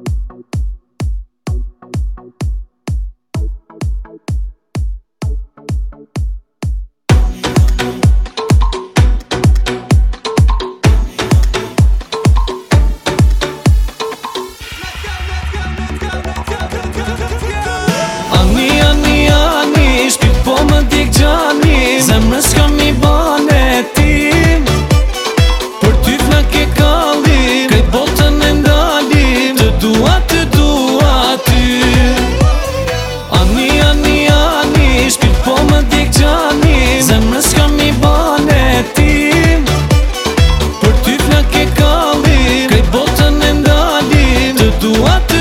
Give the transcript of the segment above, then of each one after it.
Zemrës kam I bane tim, për ty flak e kallim, krejt botën e ndalim, të dua ty. Ani, ani, ani, shpirt po më djek gjani. Zemrës kam I bane tim, për ty flak e kallim, krejt botën e ndalim, të dua ty.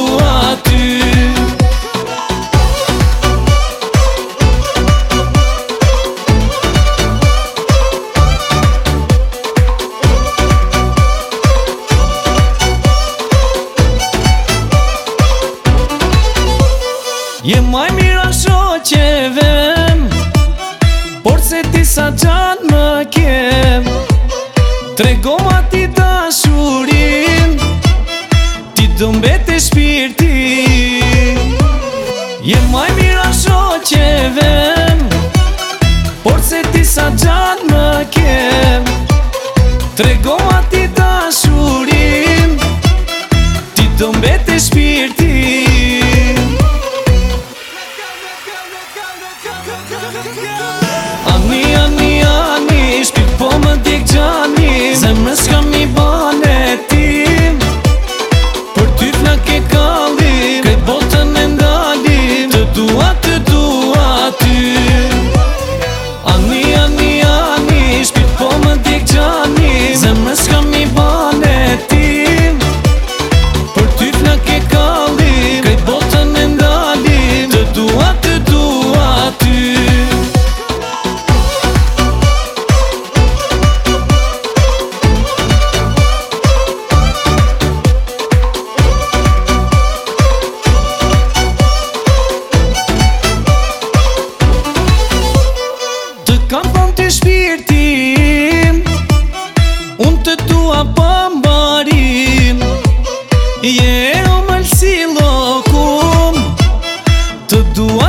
Je maj mira shoqevem, por se ti sa gjanë më kem. Trego ma ti dashurin, ti do mbete shpirtin. Je maj mira shoqevem, por se ti sa gjanë më kem. Trego ma ti dashurin, ti do mbete shpirtin. Ani, ani, ani, shpirt po më djek gjani. Zemrës kam I bane tim, për ty flak e kallim, krejt botën e ndalim, të dua ty. Ani, ani, ani, shpirt po më djek gjani. Zemrës kam I bane tim, për ty flak e kallim, krejt botën e ndalim, të dua ty. Kam thonë të shpirtin, unë të tua pëmbarim. Je o mëllësi lokum, të dua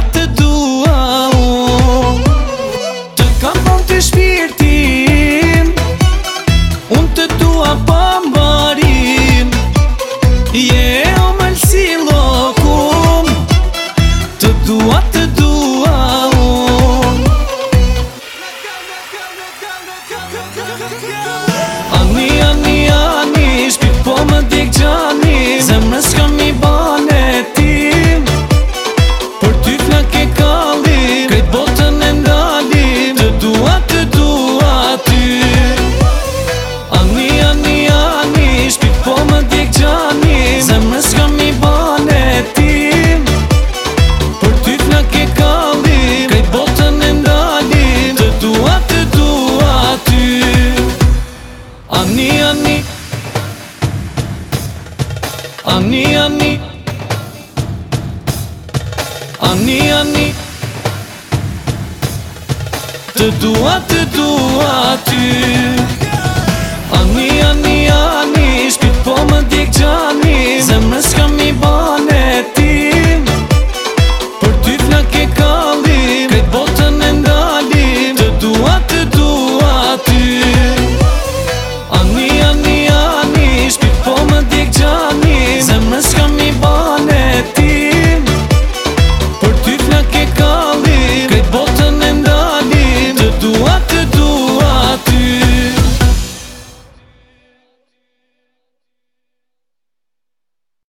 unë. Të kam thonë të shpirtin, unë të tua pëmbarim. Je o mëllësi lokum, të dua unë. Ani, ani, ani, shpirt po më djek gjani. Zemrës kam I bane tim, për ty flak e kallim, krejt botën e ndalim, të dua ty. Ani, ani, ani, shpirt po më djek gjani. Zemrës kam I bane tim, për ty flak e kallim, krejt botën e ndalim, të dua ty. Ani, ani, ani, ani, ani, ani, të dua ty. Ani, ani, ani, shpirt po më djek gjani.